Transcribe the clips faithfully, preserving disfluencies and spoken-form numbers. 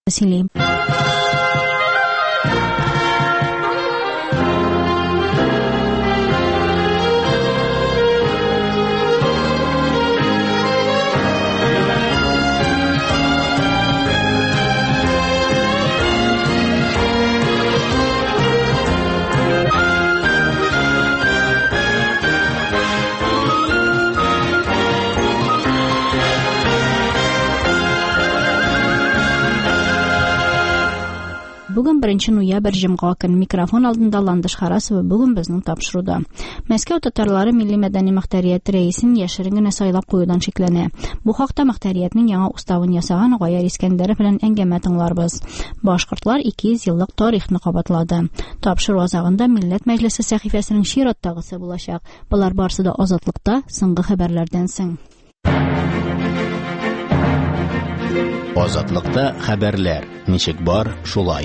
сөйли. Бүген беренче ноябрь җомга көн микрофон алдында Ландыш Харасова бүген безнең тапшыруда. Мәскәү татарлары милли мәдәни мөхтәрияте рәисен яшерен генә сайлап куюдан шикләнә. Бу хакта мөхтәриятның яңа уставын ясаган Гаяр Искәндәров белән әңгәмә тыңларбыз. Башкортлар ике йөз еллык тарихны кабатлады. Тапшыру азагында Милләт Мәҗлесе сәхифәсенең чираттагысы булачак. Булар барысы да Азатлыкта соңгы хәбәрләрдән соң. Азатлыкта хәбәрләр. Ничек бар, шулай.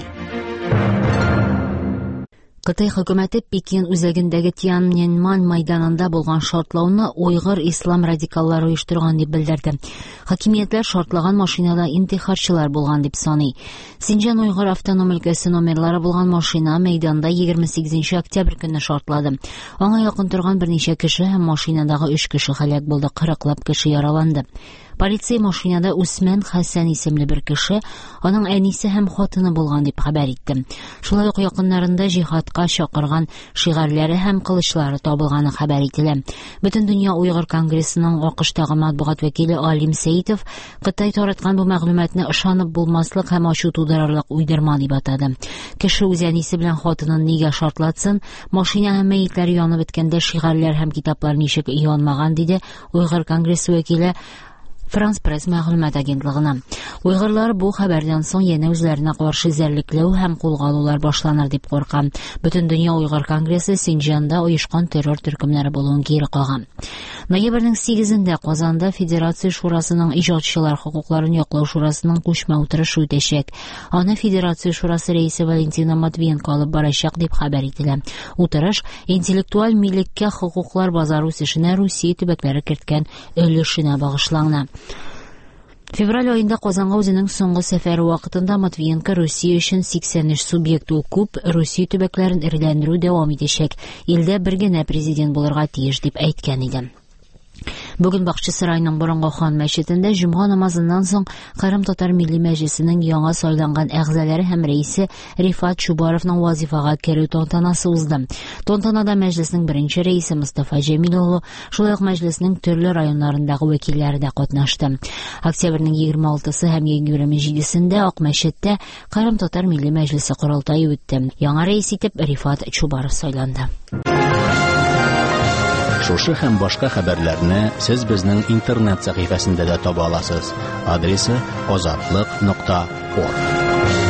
Кытай хөкүмәте Пекин үзәгендәге Тяньаньмэнь мәйданында булган шартлауны уйгыр ислам радикаллары оештырган дип белдерде. Хакимиятләр шартлаган машинада интихарчылар булган дип саный. Синҗан уйгыр автоном өлкәсе номерлары булган машина мәйданда егерме сигезенче октябрь көнне шартлады. Аңа якын торган берничә кеше һәм машинадагы өч кеше һәлак булды, кырыклап кеше яраланды. Полиция машинада Усман Хәсән исемле бер кеше, аның әнисе һәм хатыны булган дип хәбәр итте. Шулай ук якыннарында җихадка чакырган шигарләре һәм кылычлары табылганы хәбәр ителә. Бөтен дөнья уйгыр конгрессының АКШтагы матбугат вәкиле Алим Сәйтов Кытай тараткан бу мәгълүматны ышанып булмаслык һәм ачу тудырырлык уйдырма дип атады. Кеше үз әнисе белән хатынын нигә шартлатсын, машина һәм мәетләр янып беткәндә шигарләр һәм китаплар ничек янмаган диде уйгыр конгрессы вәкиле Франс пресс мәгълүмат агентлыгына. Уйгырлар бу хәбәрдән соң яңа үзләренә каршы зәрлекләү һәм кулга алулар башланыр дип курка. Бөтен дөнья уйгыр конгрессы Синҗанда оешкан террор төркемнәре булуын кире каган. Ноябрьнең сигезендә Казанда Федерация шурасының иҗатчылар хокукларын яклау шурасының күчмә утырышы үтәчәк. Аны Федерация шурасы рәисе Валентина Матвиенко алып барачак дип хәбәр ителә. Утырыш интеллектуаль милеккә хокуклар базары үсешенә Русия төбәкләре керткән өлешенә багышланган. Февраль айында Казанга үзенең соңгы сәфәре вакытында Матвиенко Русия өчен сиксән өч субъект ул күп Русия төбәкләрен ирләндерү дәвам итәчәк. Илдә бер генә президент булырга тиеш дип әйткән иде. Бүген Бакчы сарайының борынгы хан мәчетендә җомга намазыннан соң Кырым татар милли мәҗлесенең яңа сайланган әгъзалары һәм рәисе Рифат Чубаровның вазифага керү тантанасы узды. Тантанада мәҗлеснең беренче рәисе Мустафа Җәмил улы, шулай ук мәҗлеснең төрле районнарындагы вәкилләре дә катнашты. Октябрьнең егерме алтысы һәм егерме җидесендә Ак мәчеттә Кырым татар милли мәҗлесе корылтае үтте. Яңа рәис итеп Рифат Чубаров сайланды. Шушы һәм башка хәбәрләрне сез безнең интернет сәхифәсендә дә таба аласыз. Адресы азатлык нокта орг.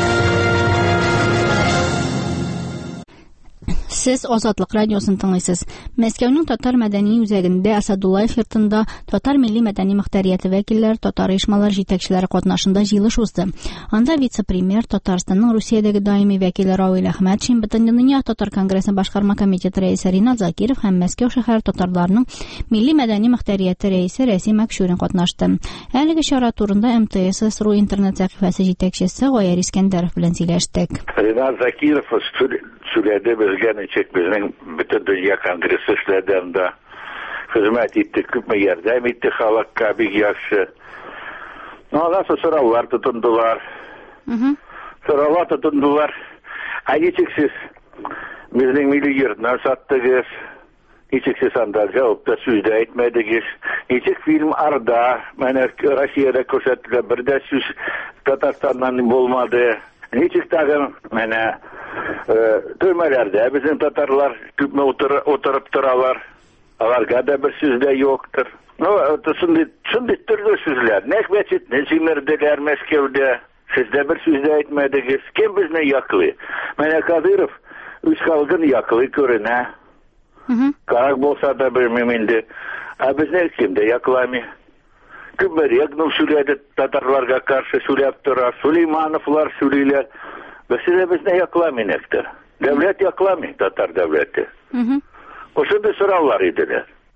Сез Азатлык радиосын тыңлыйсыз. Мәскәүнең татар мәдәни үзәгендә Асадуллаев йортында татар милли мәдәни мөхтәрияте вәкилләре, татар оешмалар җитәкчеләре катнашында җыелыш узды. Анда вице-премьер, Татарстанның Русиядәге даими вәкиле Равил Әхмәтшин, Бөтендөнья татар конгрессы башкарма комитеты рәисе Ринат Закиров һәм Мәскәү шәһәр татарларының милли мәдәни мөхтәрияте рәисе Рәсим Әкшүрин катнашты. Әлеге чара турында эм тэ эс эс ру интернет сәхифәсе җитәкчесе Гаяр Искәндәров белән сөйләштек. Ринат Закиров сөйләде безгә ничек безнең бөтен дөнья конгрессы эшләгәндә хезмәт итте, күпме ярдәм итте халыкка, бик яхшы. Алар сораулар тотындылар. Сораулар тотындылар. Ә ничек сез безнең милли йортны саттыгыз? Ничек сез анда җавапта сүз дә әйтмәдегез? Ничек фильм Арда, менә Россиядә күрсәтелгән бер дә сүз Татарстаннан булмады? Ничек тагын менә төрмәләрдә безнең татарлар күпме утырып торалар. Аларга да бер сүз дә юктыр. Ну, шундый шундый төрле сүзләр. Нәк мәчетне җимерделәр Мәскәүдә. Сез дә бер сүз дә әйтмәдегез. Кем безне яклый? Менә Кадыров үз халкын яклый күренә. Как булса да белмим инде. Ә безне кем дә якламый. Күбрәк ну сөйләде татарларга каршы сөйләп тора. Сулеймановлар сөйлиләр. Безне дә безне якламый нәктер. Дәүләт якламый, татар дәүләте. Ошондай сораулар иделәр.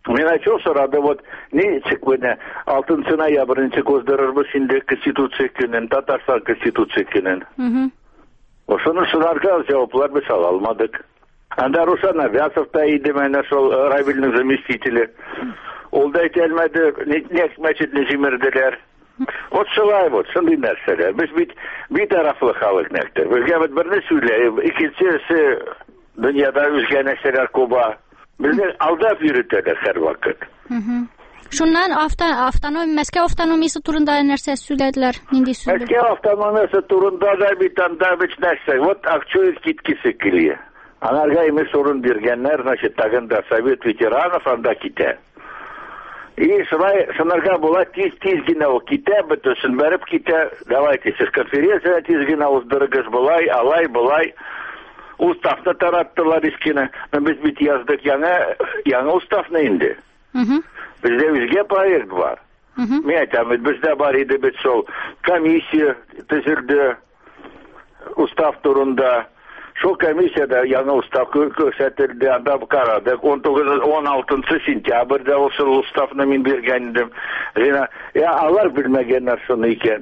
Мен айтчу сорады, вот не çıkmene алтынчы ноябрьнче көздөрөрбүз инде конституция күнен, Татарстан конституция күнен. Ошону сунарга жауаплар біз ала алмадык. Анда Рушан Авясов та иде мене шол райвильның заместителі. Ол да айта алмады, не мәчетне жимерделер. Вот шулай вот, шундай нәрселер. Біз бит битарафлы халық нәктер. Безгә бит берне сөйләйбез, икенчесе дөньяда үзгә нәрсәләр куба. Безне алдап йөрөтәләр һәр вакыт. Шуннан автономия, Мәскәү автономиясы турында нәрсә сөйләделәр, нинди сөйләделәр? Мәскәү автономиясы турында да бит анда бит нәрсә. Вот акчует киткесе килә. Анарга име сорун биргәннәр, значит, тагында Совет ветеранов анда китә. И шулай, шунарга була тиз-тиз генә ул китә, бөтенсен бәреп китә. Давайте сез конференция тиз генә уздырыгыз, булай, алай, булай. Уставны тараттылар искене. Без бит яздык яңа, яңа уставны инде. Бездә үзгә проект бар. Мен әйтәм, бездә бар иде бит шул комиссия төзелде устав турында. Шул комиссияда яңа устав күрсәтелде, анда карадык. он тугыз он алтынчы сентябрьдә ул уставны мин биргән идем. Я алар белмәгәннәр шуны икән.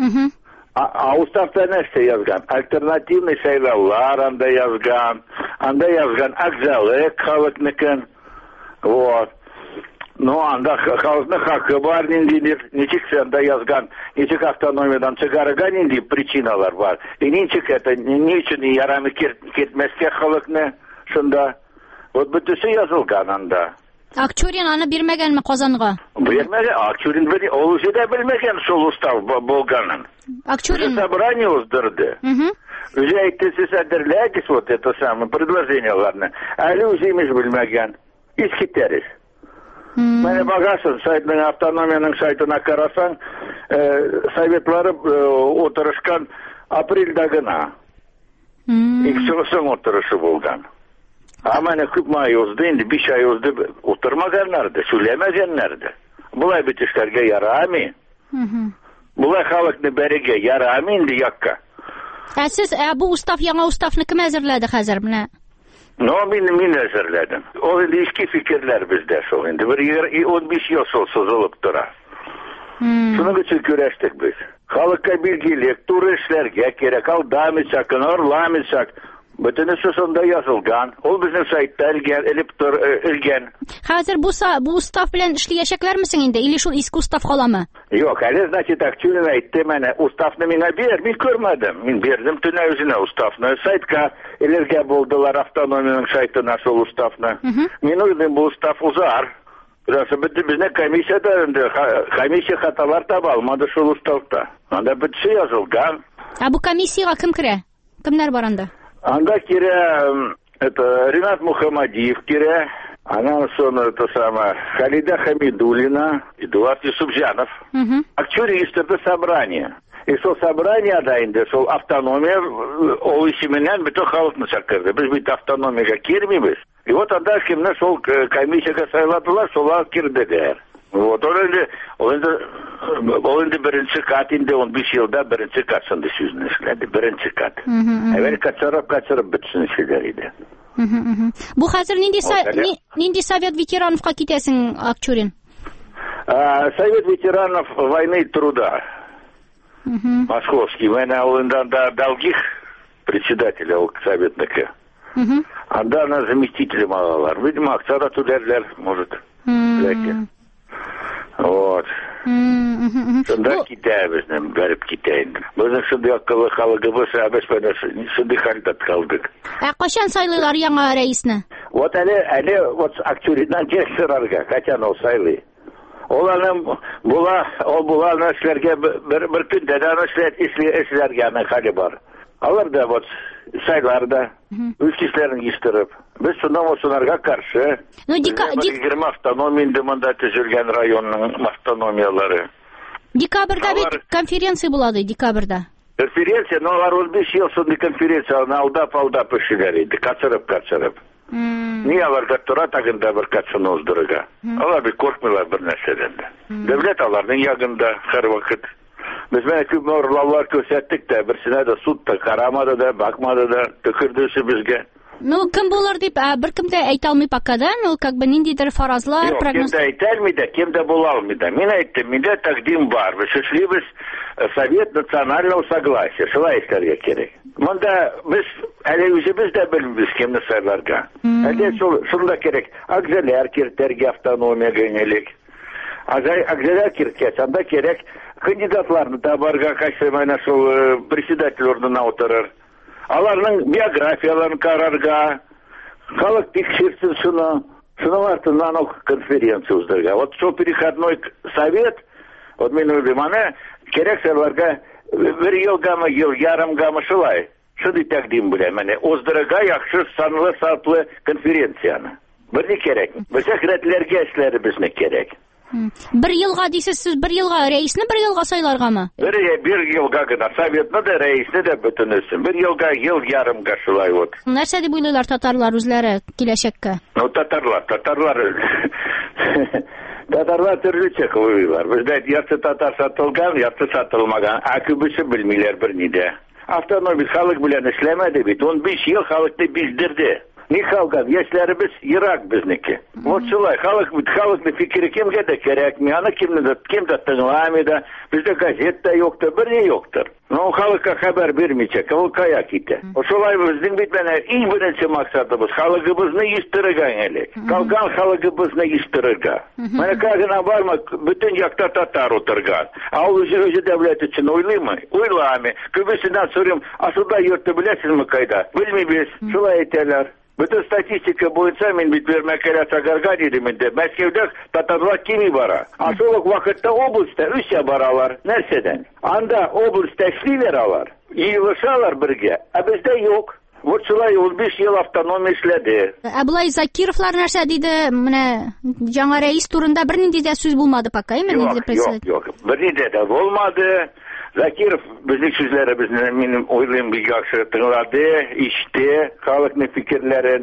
А уставта нәрсә язган? Альтернативный сайлаулар анда язган, анда язган акзалык халыкныкын. Вот. Ну, анда халыкның хакы бар ниндидер, ничек анда язган, ничек автономиядан чыгарга нинди причиналар бар. И ничек это, ни өчен ярамый кетмәскә халыкны шунда. Вот бүтүсе язылган анда. Акчурин аны бирмәгәнме Казанга? Бирмәгән, Акчурин бер ул үзе дә белмәгән шул устав булганын. Акчурин собрание уздырды. Үзе әйтте, сез әдерләгез вот это самое предложениеларны. Әле үзе имеш белмәгән. Искитерез. Менә багасын сайтның автономияның сайтына карасаң, советлары отырышкан апрельдә гына. Иксоң отырышы булган. А менә күп май узды, инде биш ай узды, утырмаганнар да, сөйләмәгәннәр дә. Булай бит эшләргә ярамый. Булай халыкны бәрегә ярамый инде якка. Ә сез бу устав, яңа уставны кем әзерләде хәзер менә? Ну, мин мин әзерләдем. Ул инде иске фикерләр бездә шул инде. Бер он биш ел сузылып тора. Шуның өчен көрәштек без. Халыкка билгелек, туры эшләргә кирәк, алдамыйчак, орламыйчак. Бөтенесе сонда язылган. Ул безнең сайтта электр элгән. Хәзер бу бу устав белән эшләячәкләрме син инде? Или шул иске устав каламы? Юк, әле значит Акчурин әйтте менә, уставны миңа бир, мин күрмәдем. Мин бирдем төнә үзенә уставны. Сайтка элергә булдылар автономияның сайтына шул уставны. Мин уйлыйм, бу устав узар. Просто безнең комиссияда инде комиссия хаталар таба алмады шул уставта. Анда бөтсе язылган. А бу комиссияга кем керә? Кемнәр бар анда? Анда кирә, это Ринат Мухаммадиев кирә, анан соң это самое Халида Хамидуллина, Эдуард Юсупжанов. Акчурин истерде собрание. И сол собрание да инде, сол автономия, ол исеменнән бөтен халыкны чакырды. Без бит автономиягә кирмибез. И вот анда кемне сол комиссияга сайладылар, солар кирделәр. Вот ол инде, ол инде, ол инде беренче кат инде он биш елда беренче катсында сүзне эшләде, беренче кат. Әвәл катсарып катсарып бетсен эшләр иде. Бу хәзер нинди нинди совет ветерановка китәсең, Акчурин? Совет ветеранов войны и труда. Московский. Менә ул инде долгих председателя ул советника. Анда ана заместителем алалар. Видимо, акчара түләрләр, может. Ләкин. Вот. Шунда китәбез, бәреп китә инде. Безнең шундый акыллы халыгыбыз, без менә шундый хәлдә калдык. Ә качан сайлыйлар яңа рәисне? Вот әле, әле вот Акчуриннан кешерарга, качан ул сайлый. Ул аны була, ул була эшләргә бер бер көндә дә эшләр, эшләргә аны хәле бар. Алар да вот сайларда үз кешеләрен иштереп, без шуннан шунарга каршы. Ну егерме автономия инде монда төзелгән районның автономиялары. Декабрьдә бит конференция булады, декабрьдә. Конференция, но алар он биш ел сонда конференцияны алдап-алдап эшләр иде, качырып-качырып. Ни аларга тора тагында бер качаны уздырыга. Алар бит коркмыйлар бер нәрсәдән дә. Дәүләт аларның ягында һәр вакыт. Без менә күп урлаулар күрсәттек тә, берсенә дә суд та карамады да, бакмады да, төкерде безгә. Ну, кем булыр дип, беркем дә әйтә алмый пока, да? Ну, как бы ниндидер фаразлар, Yok, прогноз. kim de әйтә алмый, kim de була алмый. Мин әйттем, миндә тәкъдим бар. Без эшлибез Совет национального согласия. Шулай эшләргә кирәк. Монда без әле үзебез дә белмибез кемне сайларга. Әле шунда кирәк. Акзеләр киртәргә автономия генелек. Акзеләр кирткәч, анда кирәк кандидатларны табарга, кайсы менә шул председатель орнына утырыр. Аларның биографияларын карарга, халык тикшерсен шуны, шуның артыннан ук конференция уздырга. Вот шул переходной совет, вот мен уйлыйм, аны керек сайларга бер елгамы, ел ярымгамы шулай. Шундый тәкъдим белән менә уздырырга яхшы санлы сатлы конференцияны. Бер ни кирәк? Без рәтләргә эшләребезне кирәк. Бер елга дисез, сез бер елга рәисне бер елга сайларгамы? Бер бер елга гына советны да, рәисне дә бөтенесен. Бер елга, ел ярымга шулай вот. Нәрсә дип уйлыйлар татарлар үзләре киләчәккә? Ну, татарлар, татарлар татарлар төрлечә уйлыйлар. Бездә ярты татар сатылган, ярты сатылмаган. А күбесе белмиләр берни дә. Автономия халык белән эшләмәде бит. он биш ел халыкны биздерде. Ни халкан, яшьләребез ерак безнеке. Вот шулай, халык бит, халыкны фикере кемгә дә кирәкми, аны кемне дә, кем дә тыңламый да, бездә газет та юктыр, берни юктыр. Ну, халыкка хәбәр бирмичә, ул кая китә. Шулай безнең бит менә иң беренче максатыбыз халыгыбызны истерергә әле. Калган халыгыбызны истерергә. Менә кагына барма, бөтен якта татар утырган. А ул үзе үзе дәүләт өчен уйлыймы? Уйламый. Күбесеннән сорыйм, асылда йорты беләсезме кайда? Белмибез. Шулай әйтәләр. Bütün statistika boyunca men bit bir мәкалә чыгарга дидем инде. Мәскәүдә татарлар кими бара. Асыл ук вакытта областьта үсә баралар. Нәрсәдән? Анда областьта эшлиләр алар. Йыелышалар бергә. Ә бездә юк. Вот шулай ун биш ел автономия эшләде. Ә булай Закировлар нәрсә диде? Менә яңа рәис турында бернинди дә сүз булмады пока, именно диде президент. Юк, юк. Бернинди дә булмады. Закиров безнең сүзләребезне минем уйлыйм бик яхшы тыңлады, ишетте халыкның фикерләрен.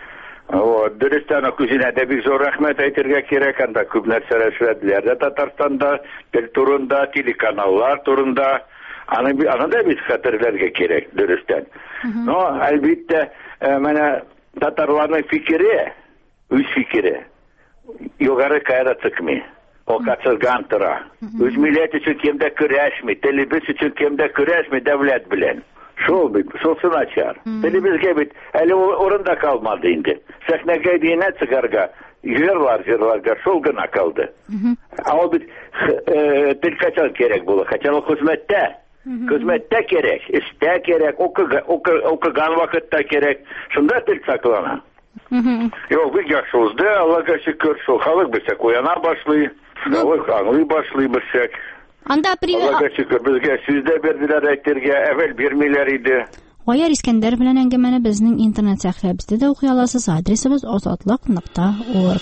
Вот, дөрестән үк үзенә дә бик зур рәхмәт әйтергә кирәк, анда күп нәрсәләр эшләделәр дә Татарстанда, тел турында, телеканаллар турында. Аны аны да бит хәтерләргә кирәк, дөрестән. Но, әлбиттә, менә татарларның фикере, үз фикере югары кайда чыкмый. O kaçırgan tıra. Üç millet için kimde küreşmi, telebis için kimde küreşmi devlet bilen. Şol bit, şolsun açar. Telebizge bit, eli orunda kalmadı indi. Səhnəgə deyinə çıkarga, yırlar yırlarga, şol gına kaldı. Ama bit, tel kaçal gerek bulu, kaçal hizmette. Hizmette gerek, iste gerek, okugan vakitte gerek. Şunda tel saklana. Yok, bir yaxşı oldu, Allah'a şükür, şol halık bilsek uyana başlıyor. Халык аңлый башлый берсәк. Анда привет. Аллага шөкер, безгә сүздә бердиләр әйтергә, әввәл бирмиләр иде. Гаяр Искәндәр белән әңгәмәне безнең интернет сәхифәбездә дә укый аласыз. Адресыбыз азатлык нокта орг.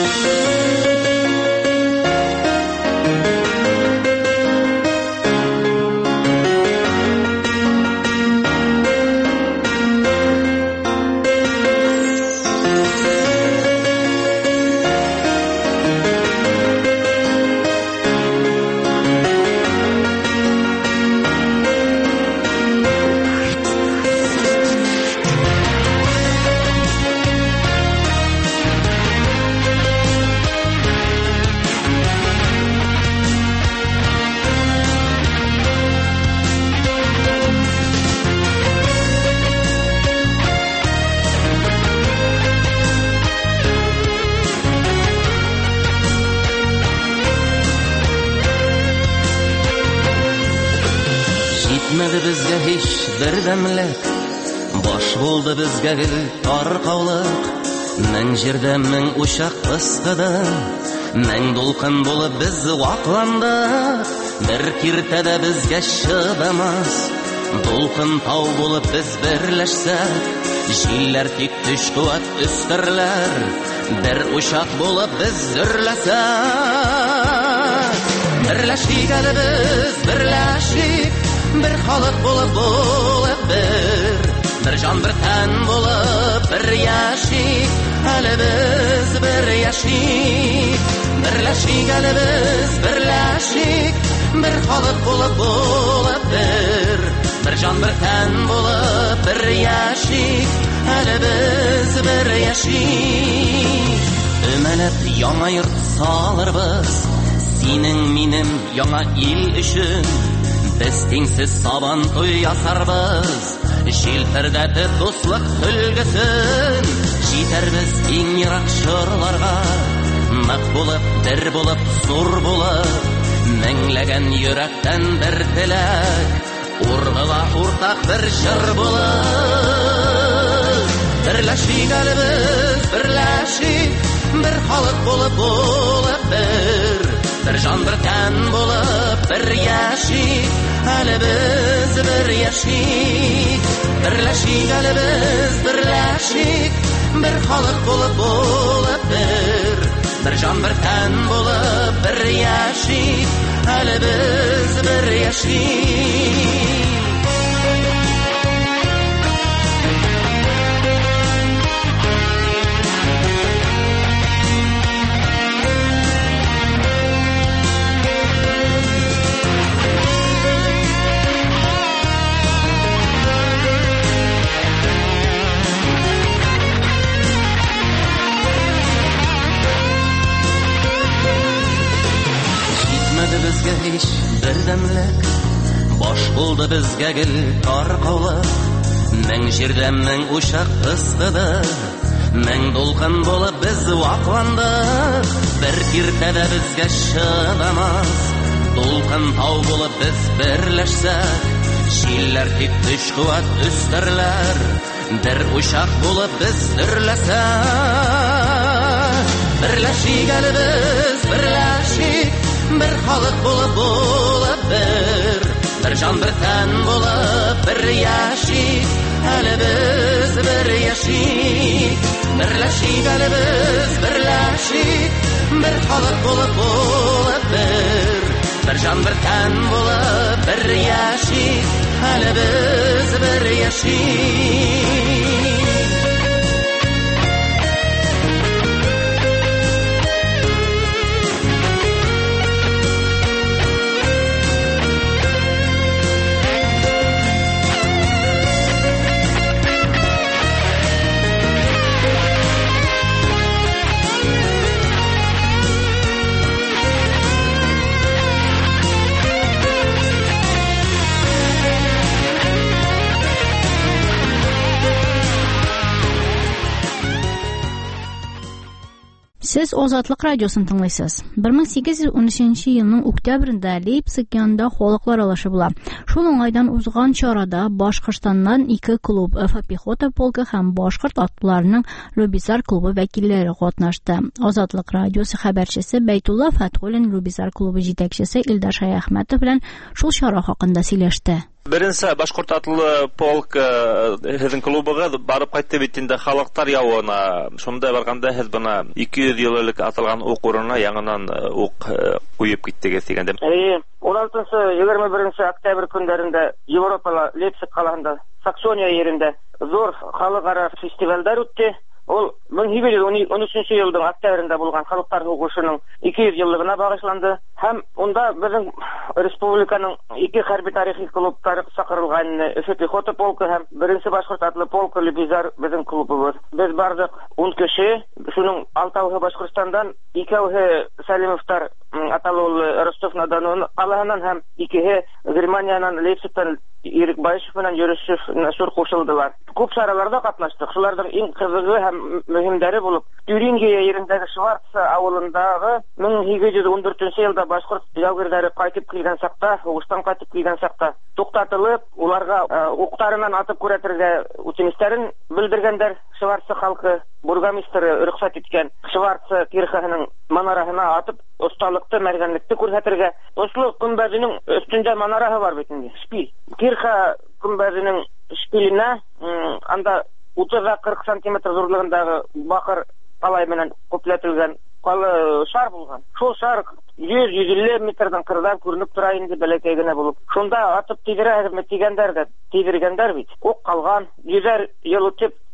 Bizgə heç bir dəmlək, baş buldu bizgə gül tarqaulıq. Mən jirdə min uşaq ısqıdı, mən dolqın bulub biz vaqlandıq. Bir kirtədə bizgə şıdamaz, dolqın tau bulub biz birləşsək. Jillər tik düş quvvat üstərlər, bir uşaq bulub biz ürləsək. Birləşdik əli biz, birləşdik, bir xalıq bulub bulub bir, bir can bir tən bulub bir yaşik, əli biz bir yaşik. Birləşik əli biz birləşik, bir xalıq bulub bulub bir, bir can bir tən bulub bir yaşik, əli әле без бер яшик. Өмәләп яңа йорт салырбыз, синең минем яңа ил өчен. Без тиңсез сабан туй ясарбыз, җилпәрдәтеп дуслык өлгесен. Җитәрбез иң ерак чорларга, нык булып, бер булып, зур булып. Меңләгән йөрәктән бер теләк, ургыла уртак бер җыр булып. Берләшик әле без, берләшик, бер халык булып, булып бер. Бер җан, бер тән булып, бер яшик, әле без бер яшик. Берләшик әле без, берләшик, бер халык булып, булып бер. Бер җан, бер тән булып, бер яшик, әле без бер яшик. Безгә һич бердәмлек, баш булды безгә гел таркаулык. Мең җирдә мең учак ысыды, мең дулкын булып без вакландык. Бер киртәдә безгә чыдамас, дулкын тау булып без берләшсәк. Җилләр тик көч куәт өстәрләр, бер учак булып без дөрләсәк. Берләшик әле без, берләшик, бер халык булып, булып бер. Бер җан, бер тән булып, бер яшик, әле без бер яшик. Берләшик әле без, берләшик, бер халык булып, булып бер. Бер җан, бер тән булып, бер яшик, әле без бер яшик. Сез Азатлык радиосын тыңлыйсыз. бер мең сигез йөз унөченче елның октябрендә Лейпциг янында халыклар алышы була. Шул уңайдан узган чарада Башкортстаннан ике клуб, Уфа пехота полкы һәм Башкорт атларының Любизар клубы вәкилләре катнашты. Азатлык радиосы хәбәрчесе Бәйтулла Фатхуллин Любизар клубы җитәкчесе Илдар Шаяхмәтов белән шул чара хакында сөйләште. Беренче Башкорт атлы полк һезнең клубыгы барып кайтты бит инде халыктар явына. Шунда барганда һез бына ике йөз ел элек атылган ук урынына яңадан ук куеп киттегез дигәндә. Әйе, он алтынчы егерме беренче октябрь көннәрендә Европада Лейпциг каласында Саксония yerində зур халыкара фестивальдәр үтте. Ул мең сигез йөз унөченче елның октябрендә булган халыклар сугышының ике йөз еллыгына багышланды. Һәм онда безнең республиканың ике хәрби тарихи клублары чакырылган, Уфа пехота полкы һәм беренче Башкорт атлы полкы Любизар безнең клубыбыз. Без бардык он кеше, шуның алтауы Башкортстандан, икәүһе Сәлимовтар аталуы Ростов-на-Дону каласыннан һәм икеһе Германиянан Лейпцигтан Ирек Байшев белән Йөрешев Насур кушылдылар. Күп чараларда катнаштык. Шуларның иң кызыгы һәм мөһимдәре булып, Тюрингия yerендәге Шварц авылындагы мең сигез йөз он дүртенче елда Башкорт яугирләре кайтып килгән сакта, сугыштан кайтып килгән сакта туктатылып, уларга уктарыннан атып күрәтергә үтенечләрен белдергәннәр. Шварц халкы бургомистры рөхсәт иткән. Шварц кирхәһенең манараһына атып осталыкты, мәргәнлекте күрсәтергә. Ослы күмбәзенең өстендә манараһы бар бит инде. Шпиль. Кирха күмбәзенең шпиленә анда утыз-кырык сантиметр зурлыгындагы бакыр калай белән күпләтелгән калы шар булган. Шул шар йөз - йөз илле метрдан кырдан күренеп тора инде, бәләкәй генә булып. Шунда атып тидерәме дигәндәр дә тидергәндәр бит. Ок калган, йөзәр ел үтеп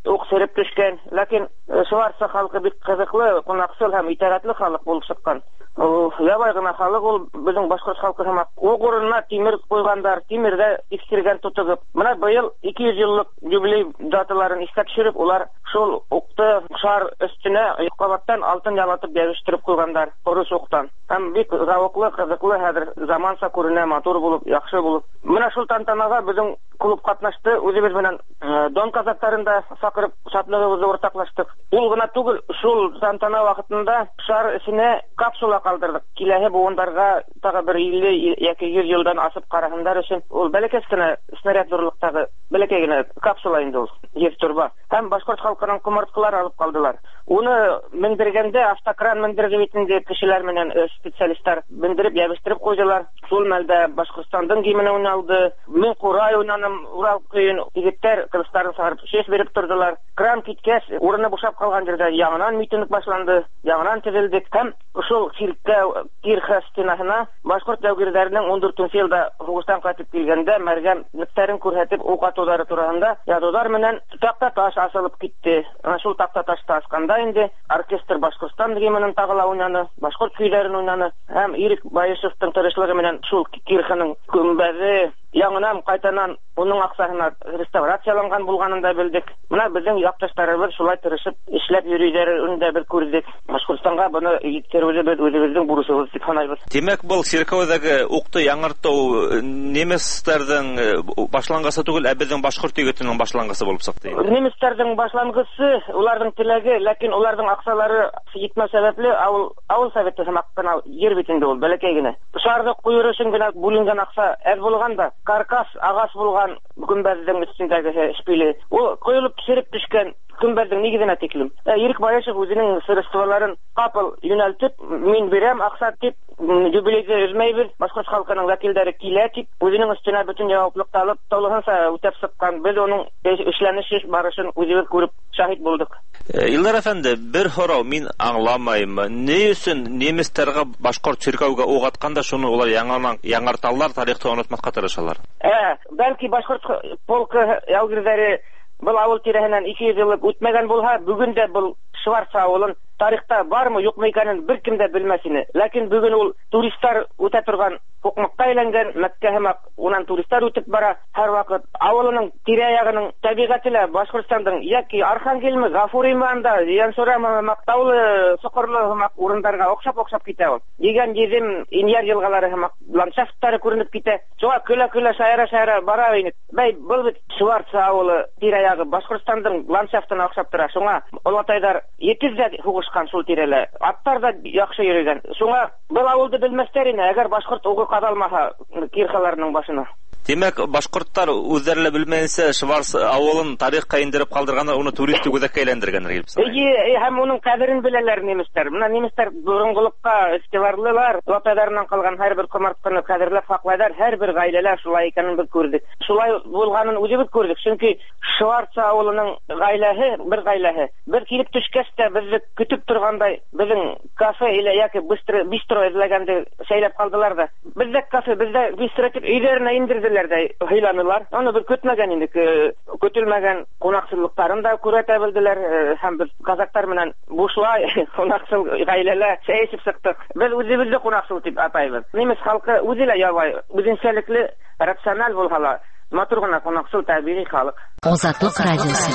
ук сереп төшкән, ләкин Шварца халкы бик кызыклы, кунаксыл һәм итәгатьле халык булып чыккан. Ябай гына халык ул безнең башкорт халкы һәм ук урынына тимер куйгандар, тимердә тикстергән тутыгып. Менә быел ике йөз еллык юбилей даталарын искә төшереп, улар шул укты шар өстенә кабаттан алтын ялатып ябыштырып куйгандар, орыс уктан. Һәм бик зауыклы, кызыклы, хәзер заманса күренә, матур булып, яхшы булып. Менә шул тантанага безнең клуб катнашты, үзебез белән Дон казактарында сакырып шатлыгыбызны уртаклаштык. Ул гына түгел, шул тантана вакытында шар эченә капсула калдырдык. Киләһе буындарга тагы бер илле яки йөз елдан асып карагандар өчен ул бәләкәс кенә снаряд зурлыктагы бәләкәй генә капсула инде ул, ефтурба. Һәм башкорт халкының кумырткалар алып калдылар. Уны мендергәндә автокран мендерде бит инде кешеләр менән специалистлар мендереп ябыштырып куйдылар. Шул мәлдә Башкортстандың гимнен уйналды. Мин курай уйнаным, Урал көен, егетләр кылычларын сарып шеш биреп тордылар. Кран киткәч, урыны бушап калган җирдә яңадан митинг башланды. Яңадан төзелдек. Һәм шул киркә кирха стенасына башкорт дәүгирләренең ун дүртенче елда хугыштан кайтып килгәндә мәргәмлекләрен күрһәтеп ук атулары турында язулар менән такта таш асылып китте. Ана шул такта ташта асканда инде оркестр Башкортстан гимнен тагыла уйнаны, башкорт көйләрен уйнаны. Һәм Ирек Баешевтың тырышлыгы менән шул кирханың күмбәзе яңынан кайтанан уның аксаһына реставрацияланган булганын да белдек. Менә безнең якташларыбыз шулай тырышып эшләп йөриләрен дә бер күрдек. Башкортстанга буны җиткерүебез үзебезнең бурычыбыз дип саныйбыз. Демәк, бу Сиркәүдәге укты яңарту немецләрнең башлангысы түгел, ә безнең башкорт егетенең башлангысы булып чыкты. Немецләрнең башлангысы, уларның теләге, ләкин уларның аксалары җитмәс сәбәпле авыл авыл советы һәм кына җир битендә ул бәләкәй генә. Шарды куйыр өчен генә бүленгән акса әз булганда, каркас агас булган күмбәзнең өстендәге шпиле. Ул коелып төшереп төшкән күмбәзнең нигезенә тиклем. Ирек Баешев үзенең сырыштыруларын капыл юнәлтеп, мин бирәм акса дип, юбилейды үзмәйбез, башкорт халкының вәкилләре килә дип, үзенең өстенә бөтен җаваплыкты алып, тулыгынча үтәп чыккан. Без аның эшләнеш барышын үзебез күреп шаһит булдык. Илдар әфәнде, бер һорау мин аңламайм. Ни өчен немецләргә башкорт Сиркәүгә ук атканда шуны улар яңадан яңарталар, тарихты онытмаска тырышалар? Ә, бәлки башкорт полкы яугирләре был авыл тирәһеннән ике йөз ел үтмәгән булса, бүген дә бу Шварца авылын тарихта бармы, юкмы икәнен беркем дә белмәсине. Ләкин бүген ул туристлар үтә торган хукмыкка әйләнгән, Мәккә һәм унан туристлар үтеп бара. Һәр вакыт авылының тирә-ягының табигатылы Башкортстандың яки Архангельме, Гафурийме анда, Янсурамы, Мактаулы, Сокырлы һәм урыннарга охшап-охшап китә ул. Дигән җирем Иньяр елгалары һәм ландшафтлары күренеп китә. Шуңа көлә-көлә шаяра-шаяра бара инек. Бәй, бу бит Шварца авылы тирә-ягы Башкортстандың ландшафтына охшап тора. Шуңа Олатайдар етездә хугышкан шул тирәле. Аттар да яхшы йөргән. Шуңа бу авылды белмәстәр ине, әгәр башкорт угы кадалмаса кирхаларның башына. Демәк, башкорттар үзләре белмәенчә Шварц авылын тарихка индереп калдырганнар, уны туристик үзәккә әйләндергәннәр дип саныйм. Әйе, һәм уның кадерен беләләр немецләр. Менә немецләр борынгылыкка игътибарлылар. Латайдардан калган һәрбер комартканы кадерләп саклайлар, һәрбер гаиләләр шулай икәнен без күрдек. Шулай булганын үзебез күрдек, чөнки Шварц авылының гаиләһе, бер гаиләһе, бер килеп төшкәч тә безне көтеп торгандай, безнең кафе или яки бистро бистро эзләгәндә шәйләп калдылар да. Бездә кафе, бездә бистро дип өйләренә индерделәр. Хыйланылар. Аны бер көтмәгән инде, көтелмәгән кунаксызлыктарын да күрәтә белделәр. Һәм без казактар менән бушлай кунаксыз гаиләләр чәйчеп чыктык. Без үзебезне кунаксыз дип атайбыз. Немец халкы үзе лә ябай, үзенчәлекле, рациональ булгалар. Матур гына кунаксыз табигый халык. Азатлык радиосы.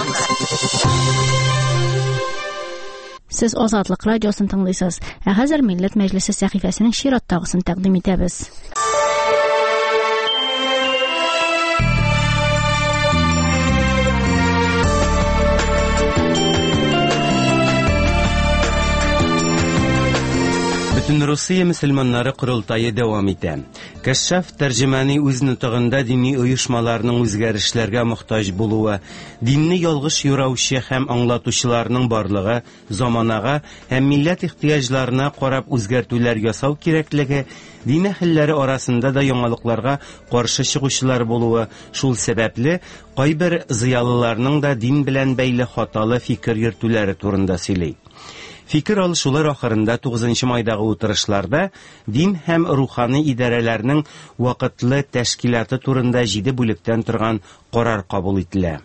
Сез Азатлык радиосын тыңлыйсыз. Ә хәзер Милләт Мәҗлесе сәхифәсенең чираттагысын тәкъдим итәбез. Бөтен Русия мөселманнары курултайы дәвам итә. Кәшшаф тәрҗемәни үз нутыгында дини оешмаларның үзгәрешләргә мохтаҗ булуы, динне ялгыш юраучы һәм аңлатучыларның барлыгы, заманага һәм милләт ихтыяҗларына карап үзгәртүләр ясау кирәклеге, дин әһелләре арасында да яңалыкларга каршы чыгучылар булуы, шул сәбәпле кайбер зыялыларның да дин белән бәйле хаталы фикер йөртүләре турында сөйли. Фикер алышулар ахырында тугызынчы майдагы утырышларда дин һәм рухани идарәләрнең вакытлы тәшкилаты турында җиде бүлектән торган карар кабул ителә.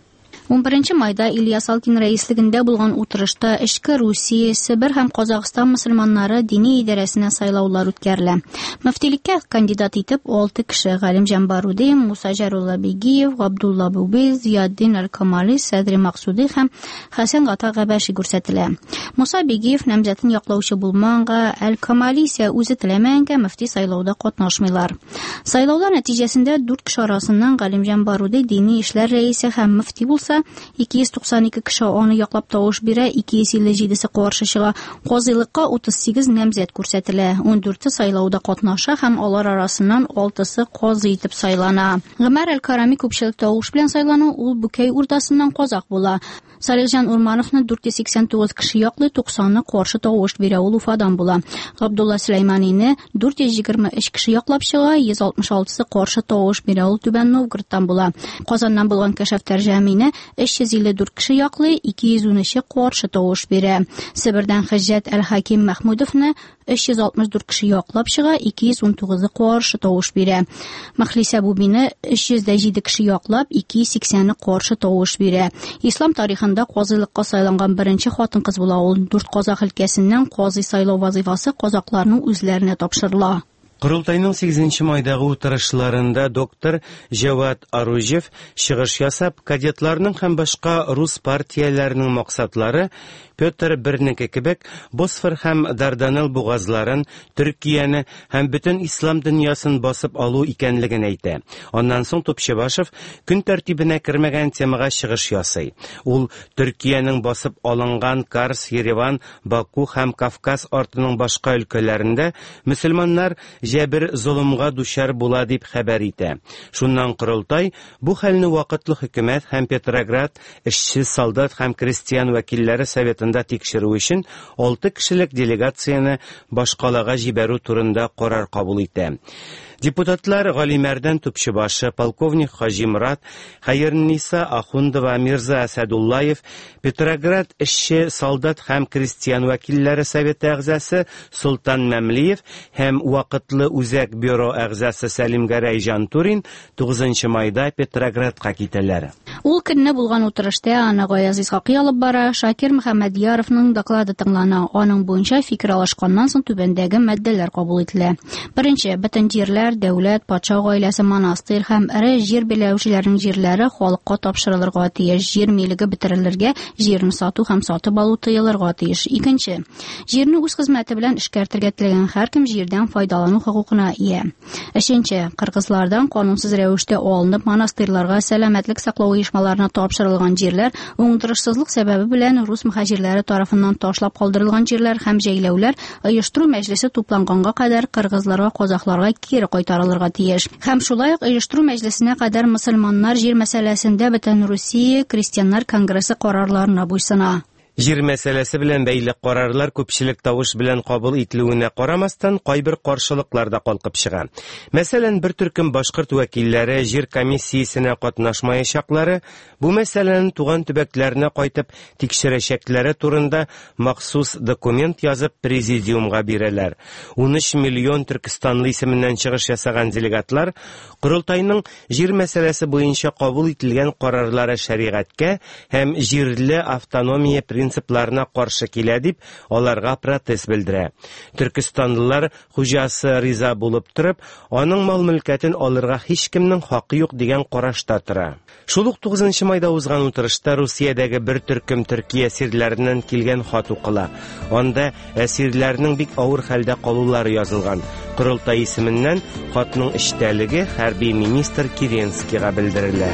он беренче майда Илья Салкин рәислегендә булган утырышта эчке Русия, Себер һәм Казакстан мөселманнары дини идарәсенә сайлаулар үткәрелә. Мөфтилеккә кандидат итеп алты кеше: Галимҗан Баруди, Муса Җарулла Бегиев, Габдулла Бубей, Зияддин Аль-Камали, Садри Максуди һәм Хәсән Гата Габаши күрсәтелә. Муса Бегиев намзәтен яклаучы булмаганга, Аль-Камали исә үзе теләмәгәнгә мөфти сайлауда катнашмыйлар. Сайлаулар нәтиҗәсендә дүрт кеше арасыннан Галимҗан Баруди дини эшләр рәисе һәм мөфти булса, ике йөз туксан ике кеше аны яклап тавыш бирә, ике йөз илле җиде каршы чыга. Казыйлыкка утыз сигез намзәт күрсәтелә. он дүрте сайлауда катнаша һәм алар арасыннан алтысы казый итеп сайлана. Гомәр Әл-Карами күпчелек тавыш белән сайлану, ул Бүкәй урдасыннан казак була. Салихҗан Урмановны дүрт йөз сиксән тугыз кеше яклый, туксаны каршы тавыш бирә, ул Уфадан була. Габдулла Сөләйманине дүрт йөз егерме өч кеше яклап чыга, йөз алтмыш алтысы каршы тавыш бирә, ул Түбән Новгородтан була. Казаннан булган Кәшәф Тәрҗәмине өч йөз илле дүрт кеше яклый, ике йөз ун өче каршы тавыш бирә. Себердән Хәҗҗәт Әл-Хаким Мәхмүдовны өч йөз алтмыш дүрт кеше яклап чыга, ике йөз ун тугызы каршы тавыш бирә. Мәхлисә Бубине өч йөз җиде кеше яклап, ике йөз сиксәне каршы тавыш бирә. Ислам тарихында казыйлыкка сайланган беренче хатын-кыз була. Ул дүрт казак өлкәсеннән казый сайлау вазифасы казакларның үзләренә тапшырыла. Курултайның сигезенче майдагы утырышларында доктор Җавад Аружев чыгыш ясап, кадетларның һәм башка рус партияләренең максатлары Петр Бернеке кебек Босфор һәм Дарданелл бугазларын, Төркияне һәм бөтен ислам дөньясын басып алу икәнлеген әйтә. Аннан соң Топчыбашев көн тәртибенә кермәгән темага чыгыш ясый. Ул Төркиянең басып алынган Карс, Ереван, Баку һәм Кавказ артының башка өлкәләрендә мөселманнар җәбер золымга дучар була дип хәбәр итә. Шуннан Курултай бу хәлне вакытлы хөкүмәт һәм Петроград эшче, солдат һәм крестьян вәкилләре советында тикшерү өчен алты кешелек делегацияне башкалага җибәрү турында карар кабул итә. Депутатлар Галимәрдән Тупчыбашы, полковник Хаҗи Мурат, Хәерниса Ахундова, Мирза Асадуллаев, Петроград эшче, солдат һәм крестьян вәкилләре советы әгъзасы Султан Мәмлиев һәм вакытлы үзәк бюро әгъзасы Сәлим Гәрәй Жантурин тугызынчы майда Петроградка китәләр. Ул көнне булган утырышта аны Гаяз Исхакый алып бара, Шакир Мөхәммәдияровның доклады тыңлана. Аның буенча фикер алышканнан соң түбәндәге маддәләр кабул ителә. Беренче, бөтен җирләр, дәүләт, патша гаиләсе, монастырь һәм эре җир биләүчеләрнең җирләре халыкка тапшырылырга тиеш. Җир милеге бетерелергә, җирне сату һәм сатып алу тыелырга тиеш. Икенче, җирне үз хезмәте белән эшкәртергә теләгән һәркем җирдән файдалану хокукына ия. Өченче, кыргызлардан канунсыз рәвештә алынып монастырьларга, сәламәтлек саклау оешмаларына тапшырылган җирләр, уңдырышсызлык сәбәбе белән рус мөхаҗирләре тарафыннан ташлап калдырылган җирләр һәм җәйләүләр оештыру мәҗлесе тупланганга кадәр кыргызларга, казакларга кире кайтарылырга тиеш. Һәм шулай ук оештыру мәҗлесенә кадәр мөселманнар җир мәсьәләсендә бөтен Русия крестьяннар конгрессы карарларына буйсына. Җир мәсьәләсе белән бәйле карарлар күпчелек тавыш белән кабул ителүенә карамастан кайбер каршылыклар да калкып чыга. Мәсәлән, бер төркем башкорт вәкилләре җир комиссиясенә катнашмаячаклары, бу мәсьәләне туган төбәкләренә кайтып тикшерәчәкләре турында махсус документ язып президиумга бирәләр. ун өч миллион Төркстанлы исеменнән чыгыш ясаган делегатлар Курултайның җир мәсьәләсе буенча кабул ителгән карарлары шәригатькә һәм җирле автономия принципларына каршы килә дип, аларга протест белдерә. Төркстанлылар хуҗасы риза булып торып, аның мал-мөлкәтен алырга һич кемнең хакы юк дигән карашта тора. Шул ук тугызынчы майда узган утырышта Русиядәге бер төркем Төркия әсирләреннән килгән хат укыла. Анда әсирләрнең бик авыр хәлдә калулары язылган. Курултай исеменнән хатның эчтәлеге хәрби министр Керенскийга белдерелә.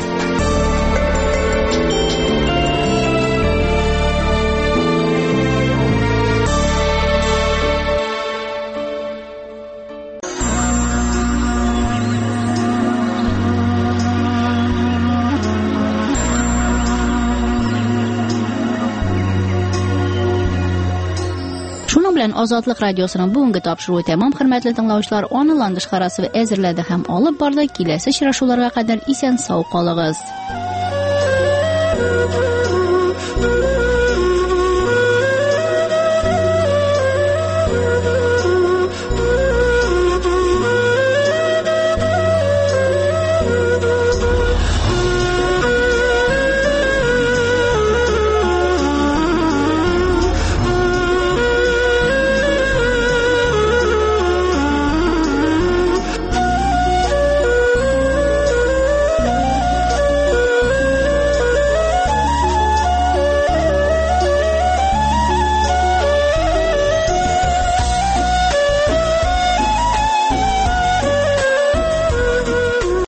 Азатлык радиосының бүгенге тапшыруы тәмам, хөрмәтле тыңлаучылар. Аны Ландыш Харасова әзерләде һәм алып барды. Киләсе очрашуларга кадәр исән сау калыгыз.